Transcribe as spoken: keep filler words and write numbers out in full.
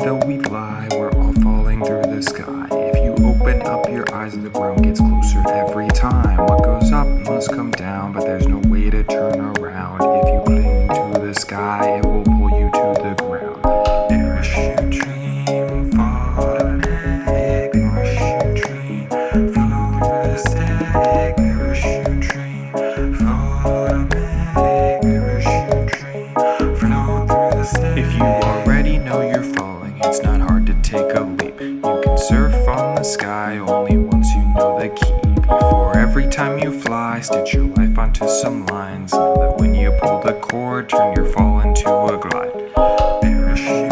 though we lie, we're all falling through the sky. If you open up your eyes, the ground gets closer every time. What goes up must come down, but there's no way to turn around. If you cling to the sky, it will pull you to the ground. Parachute dream, fall automatic. Parachute dream, flow through the static. Parachute dream, fall automatic. Parachute dream, flow through the static. If you already know you're falling, it's not hard to take a leap. You can surf on the sky only once you know the key. Before every time you fly, stitch your life onto some lines. Know that when you pull the cord, turn your fall into a glide. Parachute